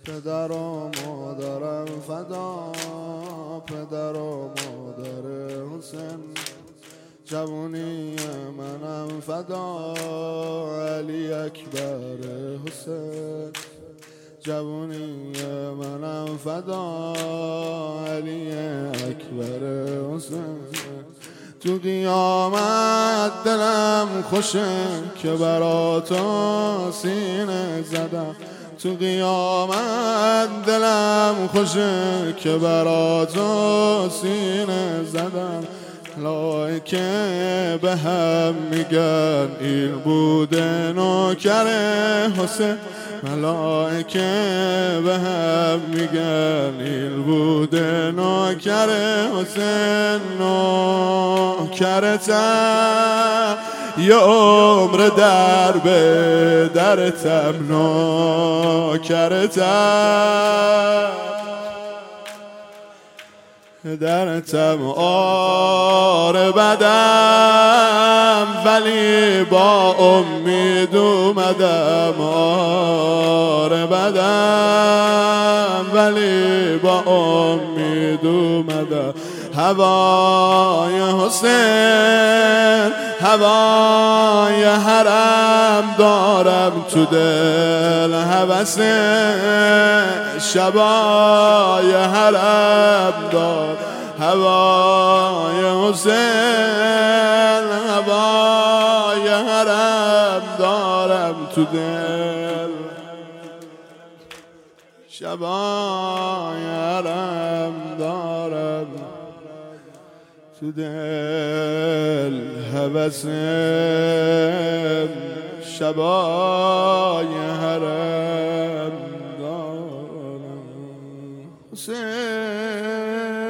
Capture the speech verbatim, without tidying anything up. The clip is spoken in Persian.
پدر و مادرم فدا، پدر و مادر حسین. جوونی منم فدا، علی اکبر حسین. جوونی منم فدا، علی اکبر حسین. تو قیامت دلم خوشه که برات سینه زدم. تو قیامت دلم خوشه که برات سینه زدم. ملائکه به هم میگن این بوده نوکر حسین. ملائکه به هم میگن این بوده نوکر حسین. نوکرتم یه عمر در به درتم، نوکرتم درتم. آره بدم ولی با امید اومدم. آره بدم ولی با امید اومدم. هوای حسین، هوای حرم دارم تو دل. هوس شبای حرم دار. هوای حسین، هوای حرم دارم تو دل. شبای حرم دارم تو دل. هوس شبای حرم دارم. حسین